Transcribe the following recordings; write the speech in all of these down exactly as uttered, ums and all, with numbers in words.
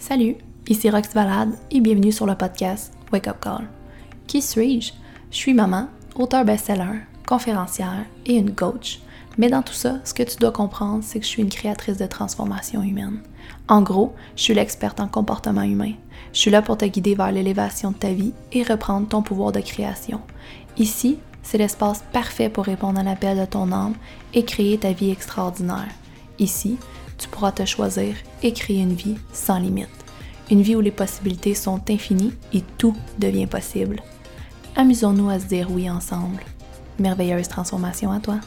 Salut, ici Rox Valade et bienvenue sur le podcast Wake Up Call. Qui suis-je? Je suis maman, auteure best-seller, conférencière et une coach. Mais dans tout ça, ce que tu dois comprendre, c'est que je suis une créatrice de transformation humaine. En gros, je suis l'experte en comportement humain. Je suis là pour te guider vers l'élévation de ta vie et reprendre ton pouvoir de création. Ici, c'est l'espace parfait pour répondre à l'appel de ton âme et créer ta vie extraordinaire. Ici, tu pourras te choisir et créer une vie sans limite. Une vie où les possibilités sont infinies et tout devient possible. Amusons-nous à se dire oui ensemble. Merveilleuse transformation à toi!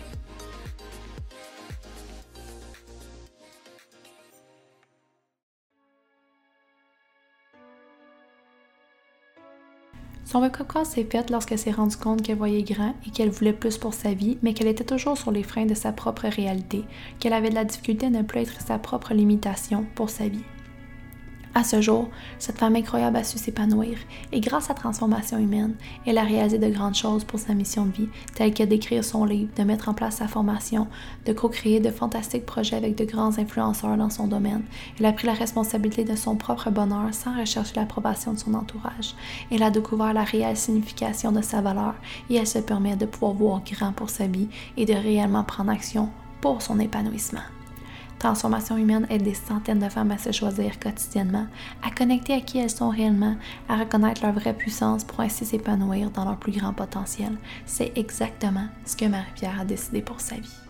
Son wake-up call s'est faite lorsqu'elle s'est rendue compte qu'elle voyait grand et qu'elle voulait plus pour sa vie, mais qu'elle était toujours sur les freins de sa propre réalité, qu'elle avait de la difficulté à ne plus être sa propre limitation pour sa vie. À ce jour, cette femme incroyable a su s'épanouir et grâce à Transformation humaine, elle a réalisé de grandes choses pour sa mission de vie, telles que d'écrire son livre, de mettre en place sa formation, de co-créer de fantastiques projets avec de grands influenceurs dans son domaine. Elle a pris la responsabilité de son propre bonheur sans rechercher l'approbation de son entourage. Elle a découvert la réelle signification de sa valeur et elle se permet de pouvoir voir grand pour sa vie et de réellement prendre action pour son épanouissement. Transformation humaine aide des centaines de femmes à se choisir quotidiennement, à connecter à qui elles sont réellement, à reconnaître leur vraie puissance pour ainsi s'épanouir dans leur plus grand potentiel. C'est exactement ce que Marie-Pierre a décidé pour sa vie.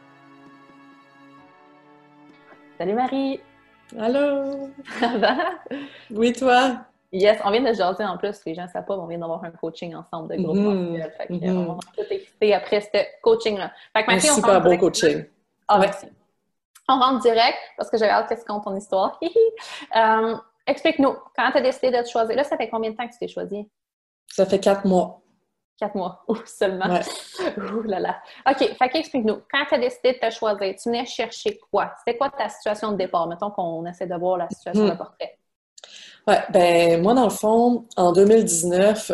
Salut Marie! Allô! Ça va? Oui, toi? Yes, on vient de jaser en plus, les gens ne savent pas, on vient d'avoir un coaching ensemble de groupe mm-hmm. mensuel. Fait que mm-hmm. on va tout exciter après ce coaching-là. Fait que Marie, un on super beau direct... coaching. Ah, merci. On rentre direct, parce que j'avais hâte que tu comptes ton histoire. euh, explique-nous, quand tu as décidé de te choisir, là, ça fait combien de temps que tu t'es choisi? Ça fait quatre mois. Quatre mois, Ouh, seulement. Ouais. Ouh là là. OK, fait qu'explique-nous, quand tu as décidé de te choisir, tu venais chercher quoi? C'était quoi ta situation de départ? Mettons qu'on essaie de voir la situation mm. de portrait. Ouais, ben moi, dans le fond, en deux mille dix-neuf,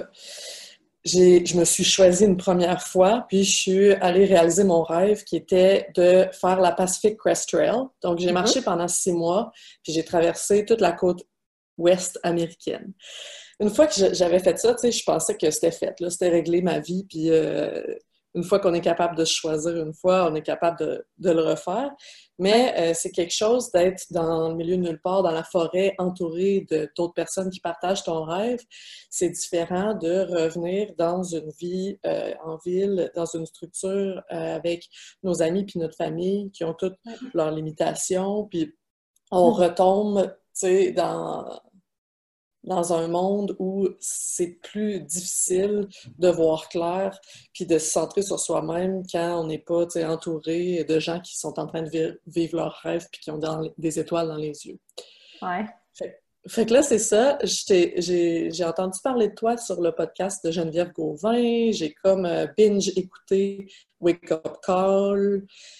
j'ai, je me suis choisie une première fois, puis je suis allée réaliser mon rêve qui était de faire la Pacific Crest Trail. Donc, j'ai mm-hmm. marché pendant six mois, puis j'ai traversé toute la côte ouest américaine. Une fois que je, j'avais fait ça, tu sais, je pensais que c'était fait, là, c'était réglé ma vie, puis euh, une fois qu'on est capable de se choisir une fois, on est capable de, de le refaire. Mais euh, c'est quelque chose d'être dans le milieu de nulle part, dans la forêt, entouré de, d'autres personnes qui partagent ton rêve. C'est différent de revenir dans une vie euh, en ville, dans une structure euh, avec nos amis puis notre famille qui ont toutes leurs limitations. Puis on retombe, tu sais, dans... dans un monde où c'est plus difficile de voir clair puis de se centrer sur soi-même quand on n'est pas entouré de gens qui sont en train de vivre, vivre leurs rêves puis qui ont dans, des étoiles dans les yeux. Ouais. Fait, fait que là, c'est ça. J'ai, j'ai entendu parler de toi sur le podcast de Geneviève Gauvin. J'ai comme euh, binge écouté Wake Up Call.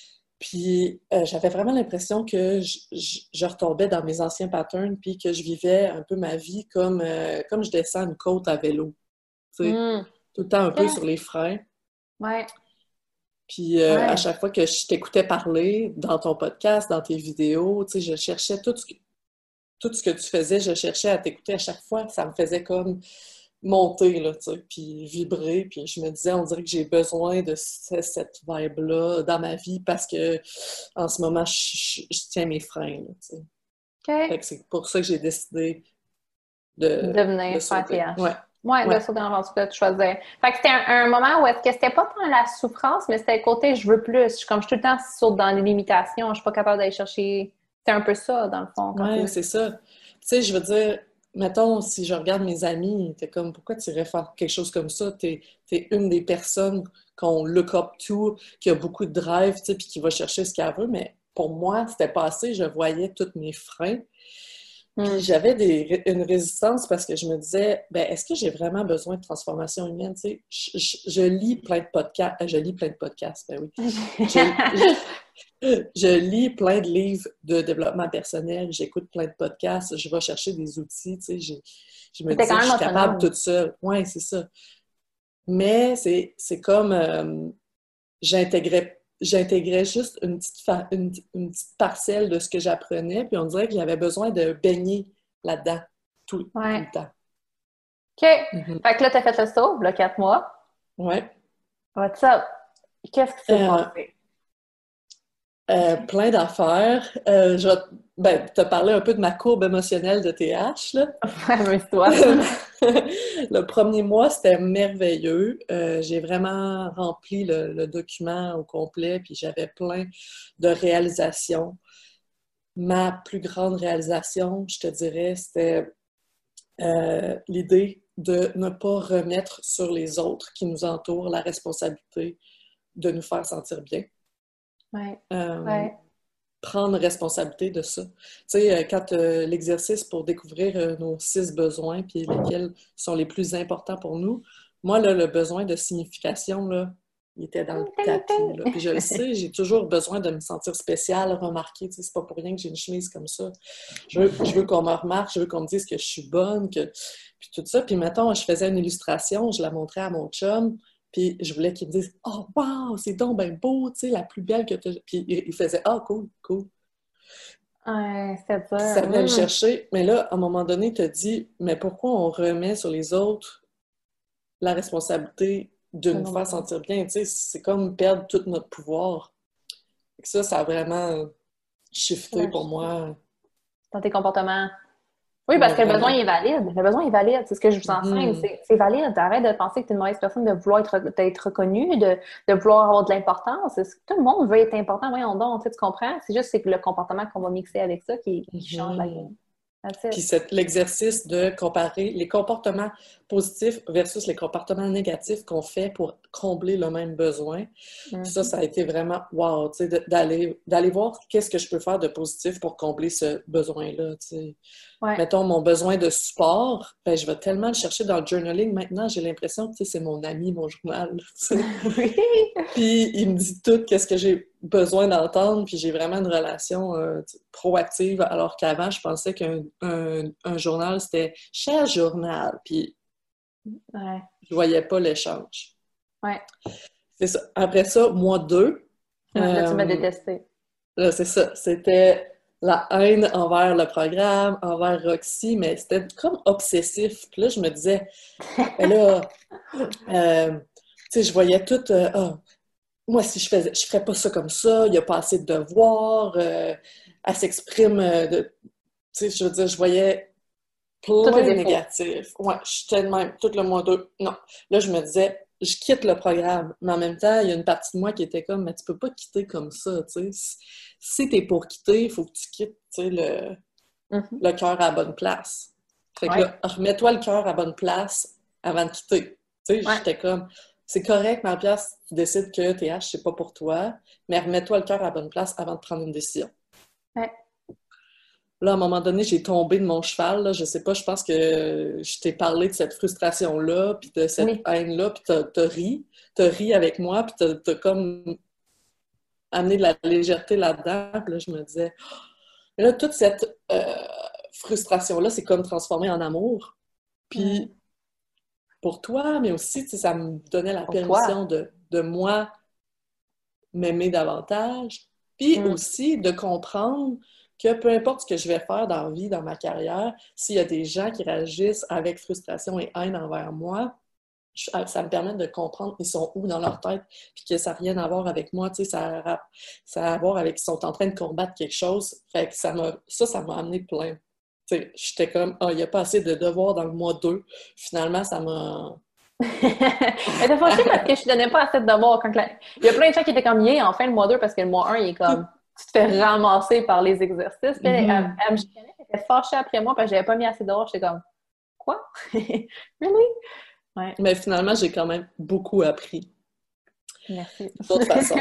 Puis euh, j'avais vraiment l'impression que je, je, je retombais dans mes anciens patterns puis que je vivais un peu ma vie comme, euh, comme je descends une côte à vélo. Tu sais, mm. tout le temps un okay. peu sur les freins. Ouais. Puis euh, ouais. à chaque fois que je t'écoutais parler dans ton podcast, dans tes vidéos, tu sais, je cherchais tout ce que, tout ce que tu faisais, je cherchais à t'écouter à chaque fois. Ça me faisait comme monter, là, tu sais, puis vibrer, puis je me disais, on dirait que j'ai besoin de cette vibe-là dans ma vie parce que en ce moment, je, je, je tiens mes freins, là, tu sais. Okay. Fait que c'est pour ça que j'ai décidé de devenir de faire T H. Ouais. Ouais, ouais. de sauter dans l'aventure, de choisir. Fait que c'était un, un moment où est-ce que c'était pas tant la souffrance, mais c'était le côté je veux plus. Je suis comme je suis tout le temps saute dans les limitations, je suis pas capable d'aller chercher. C'est un peu ça, dans le fond. Ouais, c'est ça. Tu sais, je veux dire, mettons, si je regarde mes amis, t'es comme, pourquoi tu irais faire quelque chose comme ça? T'es, t'es une des personnes qu'on look up to, qui a beaucoup de drive, tu sais, puis qui va chercher ce qu'elle veut, mais pour moi, c'était pas assez. Je voyais tous mes freins. Puis mm. j'avais des, une résistance parce que je me disais, ben est-ce que j'ai vraiment besoin de transformation humaine? Tu sais, je, je, je lis plein de podcasts. Je lis plein de podcasts, ben oui. je, je, je lis plein de livres de développement personnel. J'écoute plein de podcasts. Je vais chercher des outils. Tu sais, je, je me disais, je suis capable toute seule. Oui, c'est ça. Mais c'est, c'est comme, euh, j'intégrais j'intégrais juste une petite, fa- une, une petite parcelle de ce que j'apprenais, puis on dirait que j'avais besoin de baigner là-dedans tout, tout Ouais. le temps. OK. Mhm. Fait que là, t'as fait le saut, là, quatre mois. Ouais. What's up? Qu'est-ce qui s'est Euh, passé? euh, plein d'affaires. Euh, je vais ben, te parler un peu de ma courbe émotionnelle de T H, là. Amuse-toi. Le premier mois, c'était merveilleux. Euh, j'ai vraiment rempli le, le document au complet, puis j'avais plein de réalisations. Ma plus grande réalisation, je te dirais, c'était euh, l'idée de ne pas remettre sur les autres qui nous entourent la responsabilité de nous faire sentir bien. Ouais. Euh, Ouais. Prendre responsabilité de ça. Tu sais, euh, quand euh, l'exercice pour découvrir euh, nos six besoins, puis lesquels sont les plus importants pour nous, moi, là, le besoin de signification, là, il était dans le Ting, tapis, ting. là. Puis je le sais, j'ai toujours besoin de me sentir spéciale, remarquée. Tu sais, c'est pas pour rien que j'ai une chemise comme ça. Je veux, je veux qu'on me remarque, je veux qu'on me dise que je suis bonne, que... puis tout ça. Puis mettons, je faisais une illustration, je la montrais à mon chum, puis je voulais qu'il me dise « Oh, wow, c'est donc ben beau, tu sais, la plus belle que tu as... » Puis il faisait « Ah, oh, cool, cool. » Ouais, c'était Puis ça dur. venait le Mm. chercher. Mais là, à un moment donné, tu te dis « Mais pourquoi on remet sur les autres la responsabilité de C'est nous faire normal. sentir bien? » Tu sais, c'est comme perdre tout notre pouvoir. Fait que ça, ça a vraiment shifté pour moi. Dans tes comportements. Oui, parce Ouais, que le besoin vraiment. il est valide. Le besoin est valide. C'est ce que je vous enseigne. Mhm. C'est, c'est valide. Arrête de penser que tu es une mauvaise personne, de vouloir être, d'être reconnue, de, de vouloir avoir de l'importance. C'est- Tout le monde veut être important. Voyons donc, tu sais, tu comprends? C'est juste c'est que le comportement qu'on va mixer avec ça qui, qui change la Mhm. game. That's it. Puis cette- l'exercice de comparer les comportements positifs versus les comportements négatifs qu'on fait pour combler le même besoin. Ça, Mhm. ça a été vraiment wow, tu sais, de- d'aller d'aller voir qu'est-ce que je peux faire de positif pour combler ce besoin-là, tu sais. Ouais. Mettons, mon besoin de support, ben, je vais tellement le chercher dans le journaling. Maintenant, j'ai l'impression que tu sais, c'est mon ami, mon journal. Tu sais. Oui. Puis il me dit tout, qu'est-ce que j'ai besoin d'entendre, puis j'ai vraiment une relation euh, proactive, alors qu'avant, je pensais qu'un un, un journal, c'était « cher journal », puis Ouais. je voyais pas l'échange. Ouais. C'est ça. Après ça, mois deux, Ouais, là, tu m'as euh, détesté. là, c'est ça, c'était la haine envers le programme, envers Roxy, mais c'était comme obsessif. Puis là, je me disais, ben là, euh, tu sais, je voyais tout, euh, ah, moi, si je faisais, je ferais pas ça comme ça, il n'y a pas assez de devoirs, euh, elle s'exprime euh, de, tu sais, je veux dire, je voyais Tous tes plein de défauts. négatifs. Ouais, j'étais de même, tout le mois deux. Non. Là, je me disais, je quitte le programme. Mais en même temps, il y a une partie de moi qui était comme, mais tu peux pas quitter comme ça, tu sais. Si, si t'es pour quitter, il faut que tu quittes, tu sais, le, Mhm. le cœur à la bonne place. Fait que Ouais. là, remets-toi le cœur à la bonne place avant de quitter. Tu sais, Ouais. j'étais comme, c'est correct, Marie-Pierre, si tu décides que T H, c'est pas pour toi, mais remets-toi le cœur à la bonne place avant de prendre une décision. Ouais. Là, à un moment donné, j'ai tombé de mon cheval. Là. Je sais pas, je pense que je t'ai parlé de cette frustration-là, puis de cette Oui. haine-là, puis t'as, t'as ri. T'as ri avec moi, puis t'as, t'as comme amené de la légèreté là-dedans. Puis là, je me disais, mais là, toute cette euh, frustration-là, c'est comme transformée en amour. Ouais. Puis pour toi, mais aussi, tu sais, ça me donnait la Pour toi. permission de, de moi m'aimer davantage. Puis Mm. aussi de comprendre que peu importe ce que je vais faire dans la vie, dans ma carrière, s'il y a des gens qui réagissent avec frustration et haine envers moi, je- ça me permet de comprendre ils sont où dans leur tête, puis que ça n'a rien à voir avec moi, tu sais, ça a, ça a à voir avec qu'ils sont en train de combattre quelque chose. Fait que ça m'a, ça, ça m'a amené plein. Tu sais, j'étais comme, ah, il n'y a pas assez de devoirs dans le mois deux. Finalement, ça m'a... Elle était fâchée parce que je te donnais pas assez de devoirs. Quand la- Il y a plein de gens qui étaient comme, yeah, enfin le mois deux parce que le mois un, il est comme, tu te fais ramasser par les exercices. Puis elle, elle, Mhm. elle me chicanait, elle était fâchée après moi parce que j'avais pas mis assez de devoirs. J'étais comme, quoi? Really? Ouais, Mais finalement, j'ai quand même beaucoup appris, merci. d'autres façons.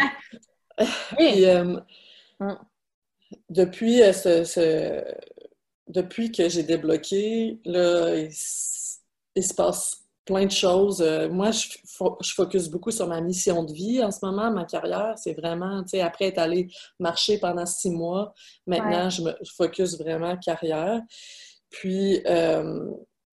Puis, Oui. euh, Mm. depuis, euh, ce, ce- depuis que j'ai débloqué, là, il, s- il se passe plein de choses. Euh, moi, je, fo- je focus beaucoup sur ma mission de vie en ce moment, ma carrière. C'est vraiment, tu sais, après être allée marcher pendant six mois, Ouais. maintenant, je me je focus vraiment carrière. Puis, euh,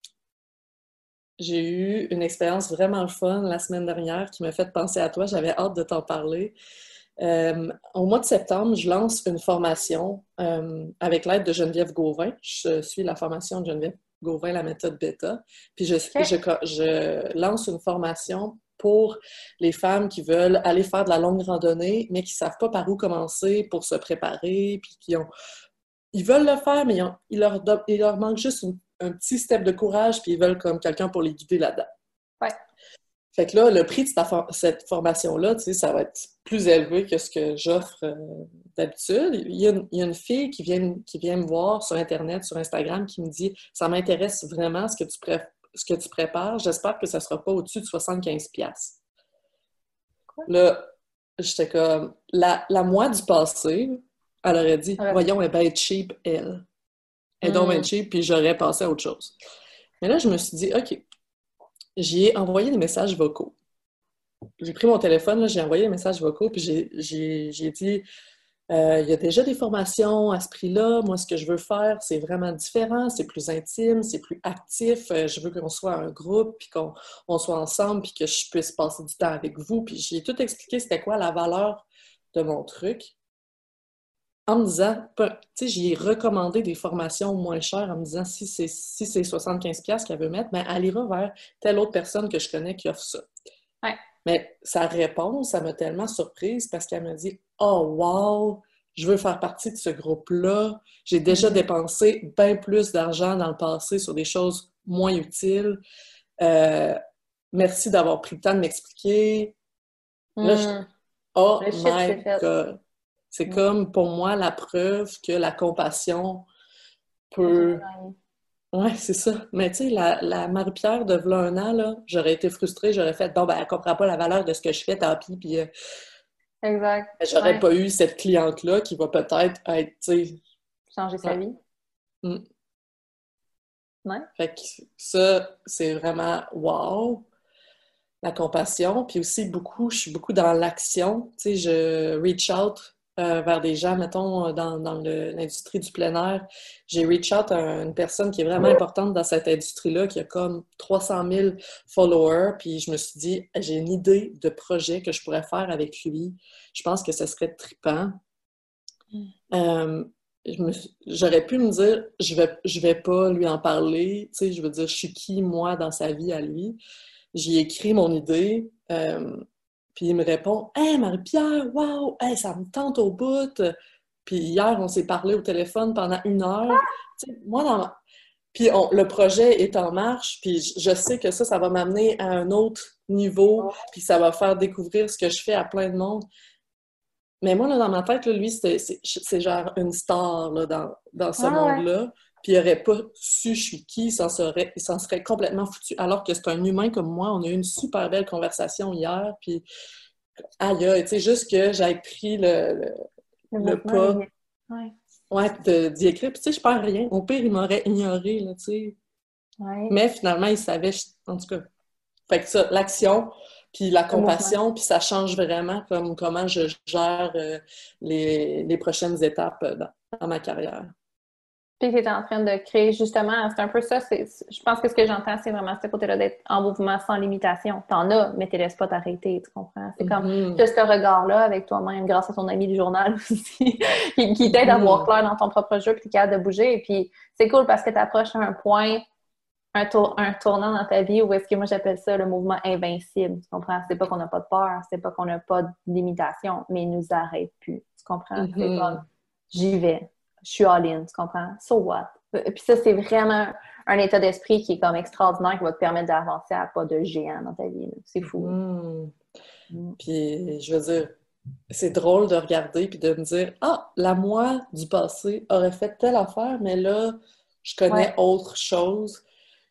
j'ai eu une expérience vraiment le fun la semaine dernière qui m'a fait penser à toi. J'avais hâte de t'en parler. Euh, au mois de septembre, je lance une formation euh, avec l'aide de Geneviève Gauvin. Je suis la formation de Geneviève Gauvin, la méthode bêta. Puis je, OK. je, je lance une formation pour les femmes qui veulent aller faire de la longue randonnée, mais qui ne savent pas par où commencer pour se préparer, puis qui ont... Ils veulent le faire, mais ils ont... il, leur do... il leur manque juste une... un petit step de courage, puis ils veulent comme quelqu'un pour les guider là-dedans. Ouais. Fait que là, le prix de cette, for... cette formation-là, tu sais, ça va être plus élevé que ce que j'offre euh, d'habitude. Il y, a une... il y a une fille qui vient... qui vient me voir sur Internet, sur Instagram, qui me dit « Ça m'intéresse vraiment ce que tu pré... ce que tu prépares. J'espère que ça ne sera pas au-dessus de soixante-quinze piastres. » Là, j'étais comme... La, la moi du passé, elle aurait dit Ouais. « Voyons, elle va être cheap, elle. » Elle est donc bien cheap, puis j'aurais passé à autre chose. Mais là, je me suis dit « OK. » J'y ai envoyé des messages vocaux. J'ai pris mon téléphone, là, j'ai envoyé des messages vocaux, puis j'ai, j'ai, j'ai dit euh, « Il y a déjà des formations à ce prix-là. Moi, ce que je veux faire, c'est vraiment différent. C'est plus intime, c'est plus actif. Euh, je veux qu'on soit un groupe, puis qu'on on soit ensemble, puis que je puisse passer du temps avec vous. » Puis j'ai tout expliqué c'était quoi la valeur de mon truc. En me disant, tu sais, j'y ai recommandé des formations moins chères en me disant si c'est, si c'est soixante-quinze piastres qu'elle veut mettre, mais elle ira vers telle autre personne que je connais qui offre ça. Ouais. Mais sa réponse, ça m'a tellement surprise parce qu'elle m'a dit « Oh, wow! Je veux faire partie de ce groupe-là. J'ai déjà mm-hmm. dépensé bien plus d'argent dans le passé sur des choses moins utiles. Euh, merci d'avoir pris le temps de m'expliquer. Mm. » Là, je... Oh le my God! C'est mmh. comme, pour moi, la preuve que la compassion peut... Ouais, c'est ça. Mais tu sais, la, la Marie-Pierre de v'là un an, là, j'aurais été frustrée, j'aurais fait « Bon, ben, elle comprend pas la valeur de ce que je fais, tant pis. » Puis, euh, exact. J'aurais ouais. pas eu cette cliente-là qui va peut-être être, tu sais... changer sa ouais. vie. Mmh. Ouais. Fait que ça, c'est vraiment « wow ». La compassion. Puis aussi, beaucoup, je suis beaucoup dans l'action. Tu sais, je reach out Euh, vers des gens, mettons, dans, dans le, l'industrie du plein air. J'ai reach out à une personne qui est vraiment importante dans cette industrie-là, qui a comme trois cent mille followers, puis je me suis dit, j'ai une idée de projet que je pourrais faire avec lui. Je pense que ce serait trippant. Mm. Euh, je me, j'aurais pu me dire, je vais, je vais pas lui en parler, tu sais, je veux dire, je suis qui, moi, dans sa vie à lui. J'y ai écrit mon idée, euh, puis il me répond « Hey, Marie-Pierre, wow! Hey, ça me tente au bout! » Puis hier, on s'est parlé au téléphone pendant une heure. Tu sais, moi, dans ma... Puis on, le projet est en marche, puis je sais que ça, ça va m'amener à un autre niveau, puis ça va faire découvrir ce que je fais à plein de monde. Mais moi, là, dans ma tête, là, lui, c'est, c'est, c'est genre une star là, dans, dans ce ah, monde-là. Ouais. Puis il n'aurait pas su je suis qui, il s'en serait, il s'en serait complètement foutu. Alors que c'est un humain comme moi, on a eu une super belle conversation hier, puis aïe, aïe, tu sais, juste que j'aille pris le, le, le, le pas ouais. Ouais, de, d'y écrire. Puis tu sais, je perds rien. Au pire, il m'aurait ignoré, là, tu sais. Ouais. Mais finalement, il savait, en tout cas. Fait que ça, l'action, puis la compassion, puis ça change vraiment comme comment je gère euh, les, les prochaines étapes dans, dans ma carrière. Puis tu es en train de créer, justement, c'est un peu ça, c'est, je pense que ce que j'entends, c'est vraiment ce côté-là d'être en mouvement sans limitation. T'en as, mais tu ne laisses pas t'arrêter, tu comprends? C'est comme, mm-hmm. tu as ce regard-là avec toi-même, grâce à ton ami du journal aussi, qui, qui t'aide mm-hmm. à voir clair dans ton propre jeu, puis tu es capable de bouger. Et puis, c'est cool parce que tu approches à un point, un, tour, un tournant dans ta vie où est-ce que moi j'appelle ça le mouvement invincible, tu comprends? C'est pas qu'on n'a pas de peur, c'est pas qu'on n'a pas de limitation, mais il nous arrête plus, tu comprends? Mm-hmm. C'est comme, j'y vais. Je suis all-in, tu comprends? So what? Puis ça, c'est vraiment un état d'esprit qui est comme extraordinaire, qui va te permettre d'avancer à pas de géant dans ta vie. Là. C'est fou. Mmh. Mmh. Puis, je veux dire, c'est drôle de regarder puis de me dire « Ah, la moi du passé aurait fait telle affaire, mais là, je connais ouais. autre chose. »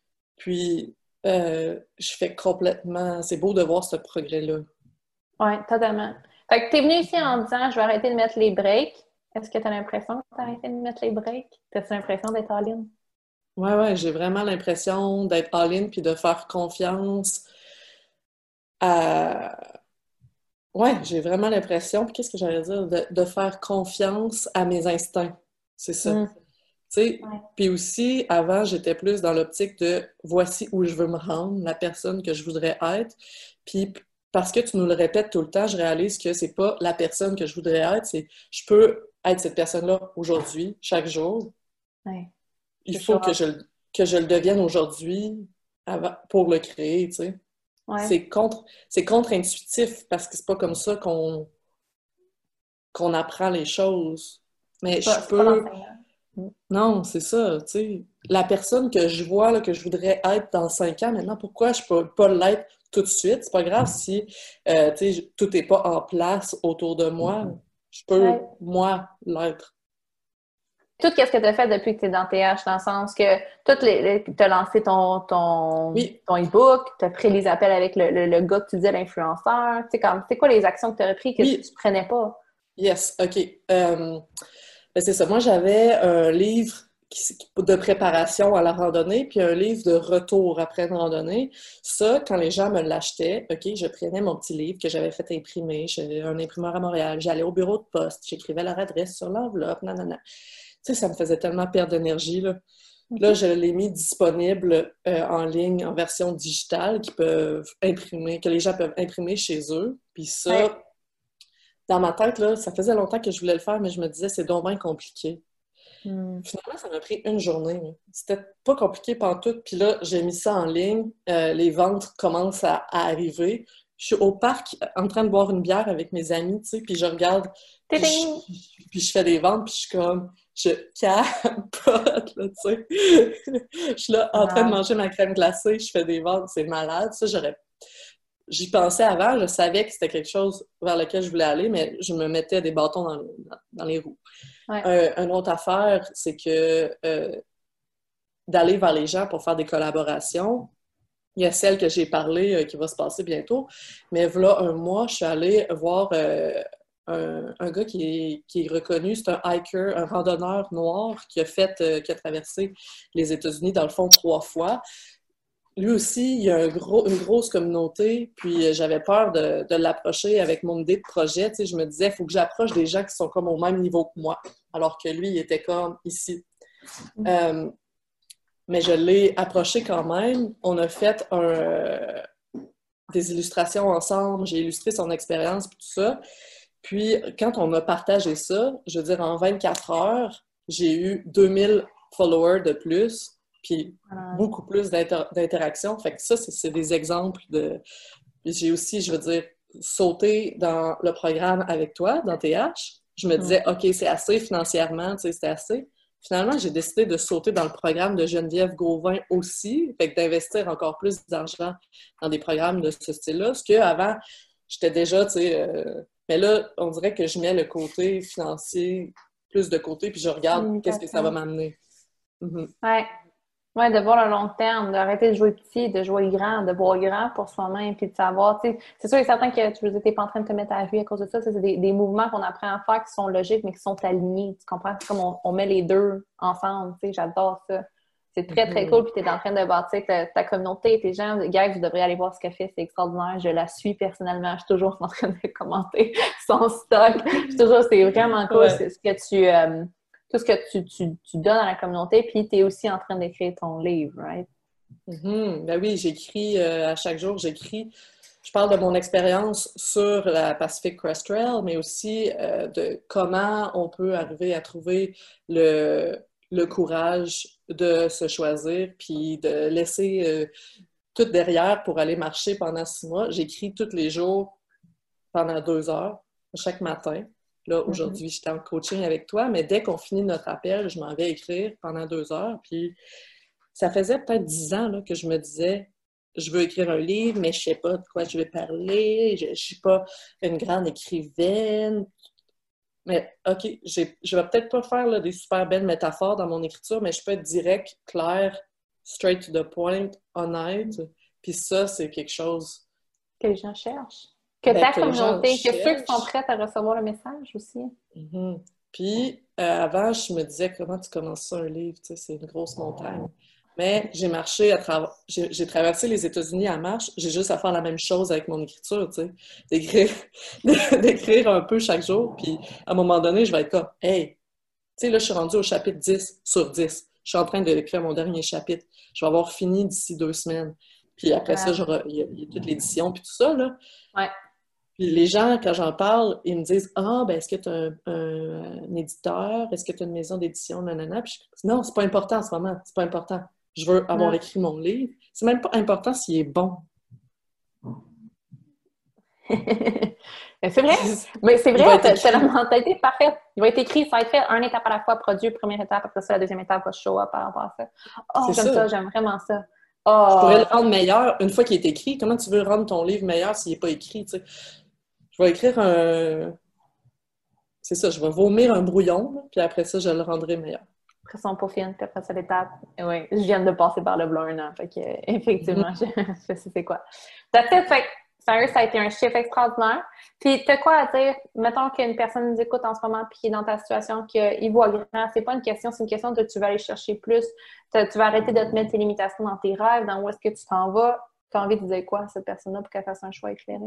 Puis, euh, je fais complètement... C'est beau de voir ce progrès-là. Oui, totalement. Fait que t'es venu ici en disant « Je vais arrêter de mettre les breaks. » Est-ce que tu as l'impression que tu as arrêté de mettre les breaks? As-tu l'impression d'être all-in? Oui, oui, j'ai vraiment l'impression d'être all-in puis de faire confiance à... Oui, j'ai vraiment l'impression, puis qu'est-ce que j'allais dire? De, de faire confiance à mes instincts. C'est ça. Mm. Tu sais, ouais. Puis aussi, avant, j'étais plus dans l'optique de voici où je veux me rendre, la personne que je voudrais être. Puis parce que tu nous le répètes tout le temps, je réalise que c'est pas la personne que je voudrais être, c'est je peux être cette personne-là aujourd'hui, chaque jour. Ouais. Il C'est faut ça. que je, que je le devienne aujourd'hui avant, pour le créer, tu sais. Ouais. C'est contre, c'est contre-intuitif parce que c'est pas comme ça qu'on, qu'on apprend les choses. Mais C'est pas, je c'est pas peux... l'enseignant. Non, c'est ça, tu sais. La personne que je vois, là, que je voudrais être dans cinq ans, maintenant, pourquoi je peux pas l'être tout de suite? C'est pas grave si, euh, tu sais, tout n'est pas en place autour de moi. Je peux, Ouais. moi, l'être. Tout ce que tu as fait depuis que tu es dans T H, dans le sens que toutes les, tu as lancé ton, ton, Oui. ton e-book, tu as pris les appels avec le, le, le gars que tu disais, l'influenceur. Tu sais, comme, c'est quoi les actions que tu as repris que Oui. tu prenais pas? Yes, OK. Euh, ben c'est ça. Moi, j'avais un livre qui, de préparation à la randonnée, puis un livre de retour après une randonnée. Ça, quand les gens me l'achetaient, OK, je prenais mon petit livre que j'avais fait imprimer. J'avais un imprimeur à Montréal. J'allais au bureau de poste. J'écrivais leur adresse sur l'enveloppe. Nanana. Tu sais, ça me faisait tellement perdre d'énergie, là. Là, je l'ai mis disponible euh, en ligne, en version digitale, qui peuvent imprimer, que les gens peuvent imprimer chez eux. Puis ça, Ouais. dans ma tête, là, ça faisait longtemps que je voulais le faire, mais je me disais, c'est donc bien compliqué. Hmm. Finalement, ça m'a pris une journée. Là. C'était pas compliqué pantoute. Puis là, j'ai mis ça en ligne. Euh, les ventes commencent à, à arriver. Je suis au parc en train de boire une bière avec mes amis, tu sais, puis je regarde, puis je, puis je fais des ventes, puis je suis comme, je capote, là, tu sais. Je suis là en train de manger ma crème glacée, je fais des ventes, c'est malade. Ça, j'aurais... J'y pensais avant, je savais que c'était quelque chose vers lequel je voulais aller, mais je me mettais des bâtons dans, dans, dans les roues. Ouais. Euh, une autre affaire, c'est que euh, d'aller vers les gens pour faire des collaborations, il y a celle que j'ai parlé euh, qui va se passer bientôt, mais voilà un mois, je suis allée voir euh, un, un gars qui est, qui est reconnu, c'est un hiker, un randonneur noir qui a fait, euh, qui a traversé les États-Unis dans le fond trois fois. Lui aussi, il y a un gros, une grosse communauté, puis euh, j'avais peur de, de l'approcher avec mon idée de projet. Tu sais, je me disais, il faut que j'approche des gens qui sont comme au même niveau que moi, alors que lui, il était comme ici. Mm. Euh, mais je l'ai approché quand même. On a fait un, euh, des illustrations ensemble, j'ai illustré son expérience, puis tout ça. Puis, quand on a partagé ça, je veux dire, en vingt-quatre heures, j'ai eu deux mille followers de plus. Puis beaucoup plus d'inter- d'interactions. Fait que ça, c'est, c'est des exemples de... J'ai aussi, je veux dire, sauté dans le programme avec toi, dans T H. Je me disais, OK, c'est assez financièrement, tu sais, c'est assez. Finalement, j'ai décidé de sauter dans le programme de Geneviève Gauvin aussi, fait que d'investir encore plus d'argent dans des programmes de ce style-là. Parce qu'avant, j'étais déjà, tu sais... Euh... Mais là, on dirait que je mets le côté financier plus de côté, puis je regarde mmh, qu'est-ce que ça va m'amener. Mm-hmm. Ouais. Ouais, de voir le long terme, d'arrêter de jouer petit, de jouer grand, de voir grand pour soi-même, puis de savoir, tu sais, c'est sûr et certain que tu n'es pas en train de te mettre à la vue à cause de ça, c'est des, des mouvements qu'on apprend à faire qui sont logiques, mais qui sont alignés, tu comprends? C'est comme on, on met les deux ensemble, tu sais, j'adore ça. C'est très, très cool, puis tu es en train de bâtir ta, ta communauté, tes gens, gars, vous devriez aller voir ce qu'elle fait, c'est extraordinaire, je la suis personnellement, je suis toujours en train de commenter son stock, je suis toujours, c'est vraiment cool, ouais. C'est ce que tu... Euh, tout ce que tu, tu, tu donnes à la communauté, puis tu es aussi en train d'écrire ton livre, right? Mm-hmm. Ben oui, j'écris euh, à chaque jour, j'écris, je parle de mon expérience sur la Pacific Crest Trail, mais aussi euh, de comment on peut arriver à trouver le, le courage de se choisir, puis de laisser euh, tout derrière pour aller marcher pendant six mois. J'écris tous les jours pendant deux heures, chaque matin. Là, aujourd'hui, mm-hmm. j'étais en coaching avec toi, mais dès qu'on finit notre appel, je m'en vais écrire pendant deux heures. Puis, ça faisait peut-être dix ans là, que je me disais, je veux écrire un livre, mais je ne sais pas de quoi je vais parler, je ne suis pas une grande écrivaine. Mais OK, j'ai, je ne vais peut-être pas faire là, des super belles métaphores dans mon écriture, mais je peux être direct, clair, straight to the point, honnête. Puis ça, c'est quelque chose... que les gens cherchent. Que ben, ta que communauté, que ceux qui sont prêts à recevoir le message aussi. Mm-hmm. Puis, euh, avant, je me disais, comment tu commences ça, un livre? Tu sais, c'est une grosse montagne. Mais j'ai marché à travers... J'ai, j'ai traversé les États-Unis à marche. J'ai juste à faire la même chose avec mon écriture, tu sais. D'écrire, d'écrire un peu chaque jour. Puis, à un moment donné, je vais être comme, hey, tu sais, là, je suis rendue au chapitre dix sur dix. Je suis en train d'écrire mon dernier chapitre. Je vais avoir fini d'ici deux semaines. Puis après ouais. ça, genre, il y, a, il y a toute l'édition, puis tout ça, là. Ouais. Puis les gens, quand j'en parle, ils me disent « Ah, ben est-ce que tu as un, un, un éditeur? Est-ce que tu as une maison d'édition? Nanana. » Puis je dis « Non, c'est pas important en ce moment. C'est pas important. Je veux avoir non. écrit mon livre. C'est même pas important s'il est bon. » C'est vrai, mais c'est vrai, t'as la mentalité parfaite. Il va être écrit, ça va être fait un étape à la fois, produit, première étape, après ça, la deuxième étape va show up par rapport à ça. Oh, c'est j'aime ça. ça, j'aime vraiment ça. Oh. Je pourrais le rendre meilleur une fois qu'il est écrit. Comment tu veux rendre ton livre meilleur s'il n'est pas écrit, tu sais? Je vais écrire un... C'est ça, je vais vomir un brouillon, là, puis après ça, je le rendrai meilleur. Après ça, on peaufine, puis après ça, l'étape. Oui, je viens de passer par le blanc un an, fait que, effectivement, mm-hmm. je, je sais c'est quoi. That's it, fait sérieux, ça a été un chiffre extraordinaire. Puis, t'as quoi à dire? Mettons qu'une personne nous écoute en ce moment puis qui est dans ta situation, qu'il voit grand. C'est pas une question, c'est une question de tu vas aller chercher plus. Tu vas arrêter de te mettre tes limitations dans tes rêves, dans où est-ce que tu t'en vas. Tu as envie de dire quoi à cette personne-là pour qu'elle fasse un choix éclairé?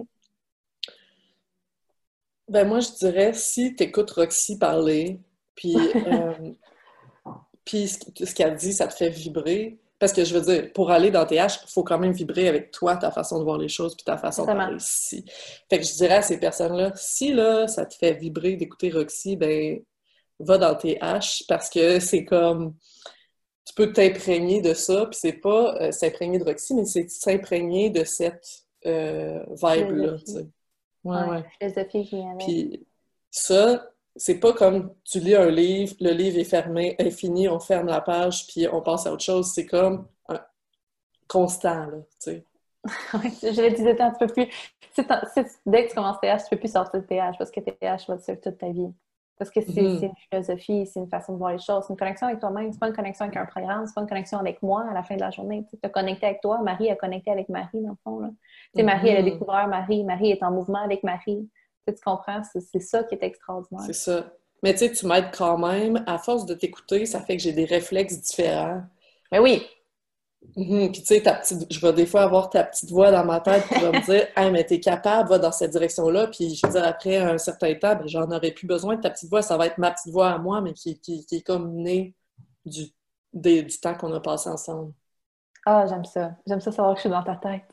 Ben moi, je dirais, si tu écoutes Roxy parler, puis, euh, puis ce, ce qu'elle dit, ça te fait vibrer. Parce que je veux dire, pour aller dans T H, il faut quand même vibrer avec toi, ta façon de voir les choses, puis ta façon Exactement. de parler ici. Fait que je dirais à ces personnes-là, si là, ça te fait vibrer d'écouter Roxy, ben va dans T H, parce que c'est comme, tu peux t'imprégner de ça, puis c'est pas euh, s'imprégner de Roxy, mais c'est s'imprégner de cette euh, vibe-là, tu sais. Ouais, ouais. Philosophie qui vient avec. Puis ça... C'est pas comme tu lis un livre, le livre est fermé, est fini, on ferme la page, puis on passe à autre chose. C'est comme un constant, là, tu sais. Oui, je le disais tant, tu peux plus... C'est, c'est, dès que tu commences T H, tu peux plus sortir de T H, parce que T H va te suivre toute ta vie. Parce que c'est, mm-hmm. c'est une philosophie, c'est une façon de voir les choses, c'est une connexion avec toi-même, c'est pas une connexion avec un programme, c'est pas une connexion avec moi à la fin de la journée. Tu as connecté avec toi, Marie a connecté avec Marie, dans le fond, là. Tu sais, mm-hmm. Marie, elle a découvert Marie, Marie est en mouvement avec Marie. Tu comprends? C'est, c'est ça qui est extraordinaire. C'est ça. Mais tu sais, tu m'aides quand même. À force de t'écouter, ça fait que j'ai des réflexes différents. Mais oui! Mm-hmm. Puis tu sais, ta petite... je vais des fois avoir ta petite voix dans ma tête qui va me dire « Hey, mais t'es capable, va dans cette direction-là. » Puis je veux dire, après un certain temps, ben, j'en aurais plus besoin de ta petite voix. Ça va être ma petite voix à moi, mais qui, qui, qui est comme née du, des, du temps qu'on a passé ensemble. Ah, j'aime ça. J'aime ça savoir que je suis dans ta tête.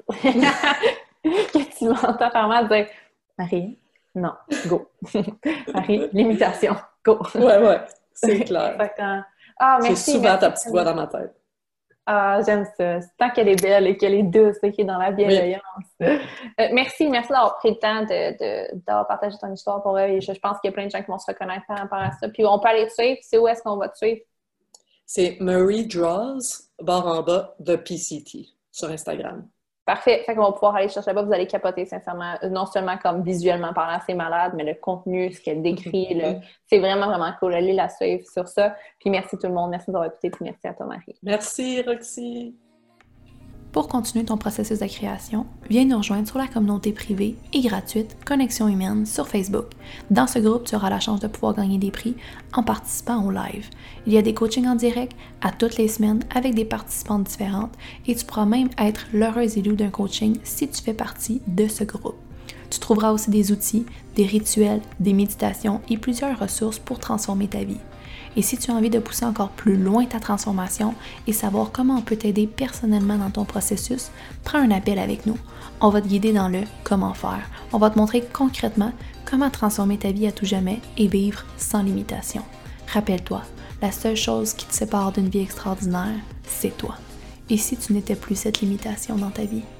Que tu m'entends vraiment dire « Marie, non, go. » Marie, limitation, go. Ouais, ouais, c'est clair. Ah, merci. J'ai souvent merci, ta petite voix dans ma tête. Ah, j'aime ça. Tant qu'elle est belle et qu'elle est douce et qu'elle est dans la bienveillance. Oui. Euh, merci, merci d'avoir pris le temps de, de, d'avoir partagé ton histoire pour eux. Et je, je pense qu'il y a plein de gens qui vont se reconnaître par rapport à ça. Puis on peut aller te suivre. C'est où est-ce qu'on va te suivre? C'est Marie Draws, barre en bas, de P C T, sur Instagram. Parfait. Fait qu'on va pouvoir aller chercher là-bas. Vous allez capoter, sincèrement. Non seulement comme visuellement parlant, c'est malade, mais le contenu, ce qu'elle décrit, le... c'est vraiment, vraiment cool. Allez la suivre sur ça. Puis merci tout le monde. Merci d'avoir écouté. Puis merci à toi, Marie. Merci, Roxy. Pour continuer ton processus de création, viens nous rejoindre sur la communauté privée et gratuite Connexion Humaine sur Facebook. Dans ce groupe, tu auras la chance de pouvoir gagner des prix en participant au live. Il y a des coachings en direct à toutes les semaines avec des participantes différentes et tu pourras même être l'heureuse élue d'un coaching si tu fais partie de ce groupe. Tu trouveras aussi des outils, des rituels, des méditations et plusieurs ressources pour transformer ta vie. Et si tu as envie de pousser encore plus loin ta transformation et savoir comment on peut t'aider personnellement dans ton processus, prends un appel avec nous. On va te guider dans le comment faire. On va te montrer concrètement comment transformer ta vie à tout jamais et vivre sans limitation. Rappelle-toi, la seule chose qui te sépare d'une vie extraordinaire, c'est toi. Et si tu n'étais plus cette limitation dans ta vie?